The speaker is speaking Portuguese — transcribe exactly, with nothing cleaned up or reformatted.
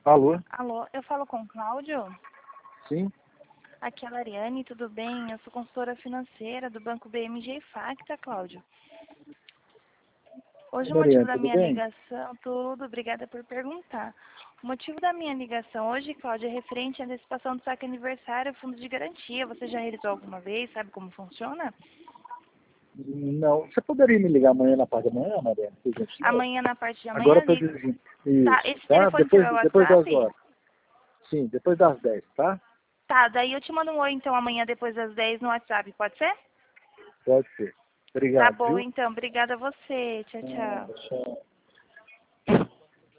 Alô? Alô, eu falo com o Cláudio? Sim? Aqui é a Lariane, tudo bem? Eu sou consultora financeira do Banco B M G Facta, Cláudio. Hoje o motivo Mariana, da tudo minha bem? ligação, tudo, obrigada por perguntar. O motivo da minha ligação hoje, Cláudio, é referente à antecipação do saque aniversário, fundo de garantia. Você já realizou alguma vez? Sabe como funciona? Não. Você poderia me ligar amanhã na parte da manhã, Mariana, por gentileza? Amanhã, na parte de Agora amanhã, eu tô ligo. dirigindo. Tá, Isso, esse tá? telefone seu Depois, é o depois das WhatsApp? horas. Sim, depois das dez, tá? Tá, daí eu te mando um oi, então, amanhã depois das dez no WhatsApp, pode ser? Pode ser. Tá Obrigado, bom, viu? então. Obrigada a você. Tchau, Ah, tchau. tchau.